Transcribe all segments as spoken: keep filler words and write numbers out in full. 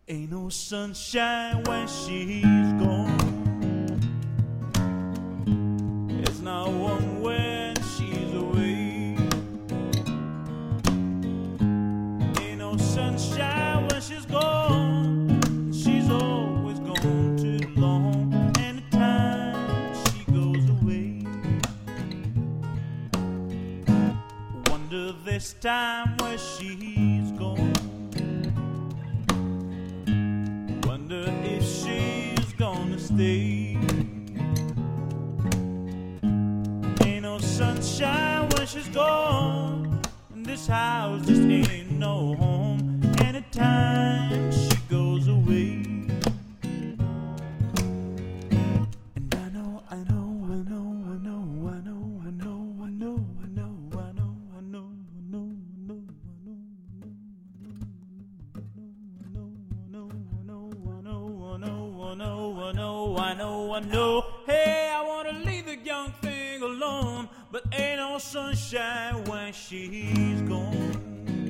Ain't no sunshine when she's gone. It's not warm when she's away. Ain't no sunshine when she's gone. She's always gone too long. Anytime she goes away, wonder this time where she's gone. Wonder if she's gonna stay. Ain't no sunshine when she's gone, and this house just ain't no home. Anytime she goes away. And I know, I know, I know, I know, I know, I know, I know, I know, I know, I know, I know, I know, I know. I know, I know, I know. Hey, I wanna leave the young thing alone, but ain't no sunshine when she's gone.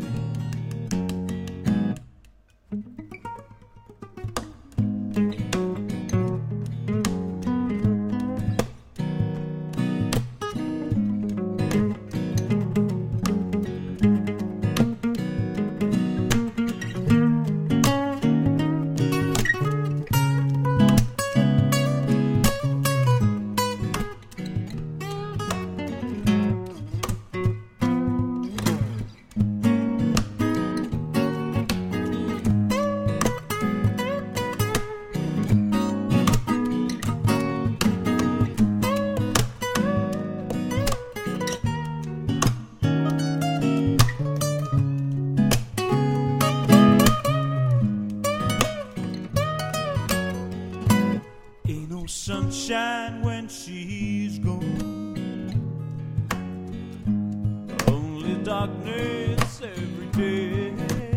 Ain't no sunshine when she's gone. Only darkness every day.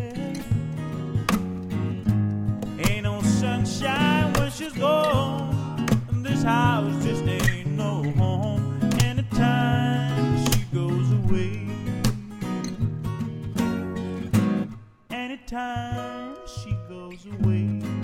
Ain't no sunshine when she's gone, and this house just ain't no home. Anytime she goes away. Anytime she goes away.